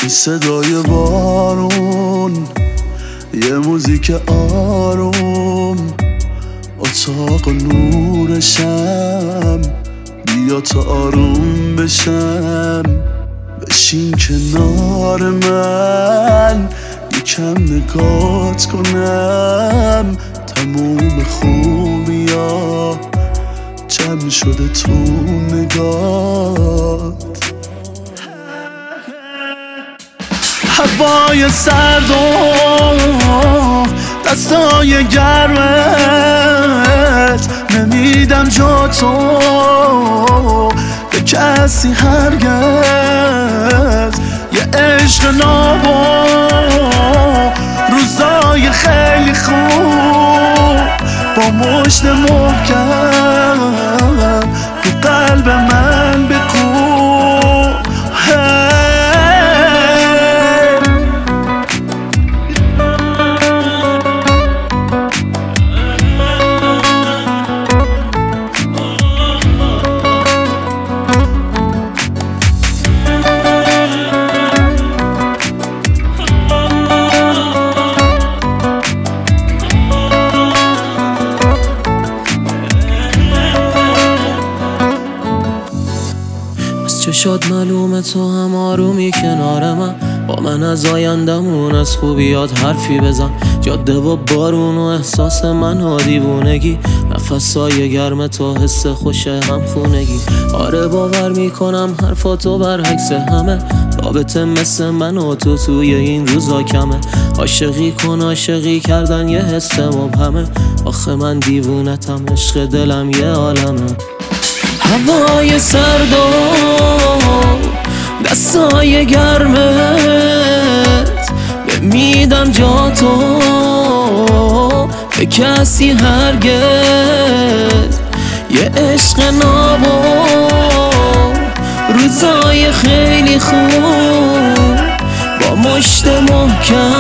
صدای بارون، یه موزیک آروم، اتاق نورشم، بیا تا آروم بشم. بشین کنار من، یکم نگات کنم. تموم خوبیا جمع شده تو نگات. هوای سرد و دستای گرمت، نمیدم جا تو به کسی هرگز. یه عشق ناب و روزای خیلی خوب، با مشت محکم تو قلب من بکوب. چشات معلومه تو هم آرومی کنار من، با من از آیندمون از خوبیات حرفی بزن. جاده و بارون و احساس من و دیوونگی، نفسای گرم تو حس خوش هم خونگی. آره باور میکنم حرفاتو برعکس همه، رابطه مثل من و تو توی این روزا کمه. عاشقی کن عاشقی کردن یه حس مبهمه، آخه من دیوونتم عشق دلم یه عالمه. هوای سرد و دستای گرمت، نمیدم جا تو به کسی هرگز. یه عشق ناب و روزای خیلی خوب، با مشت محکم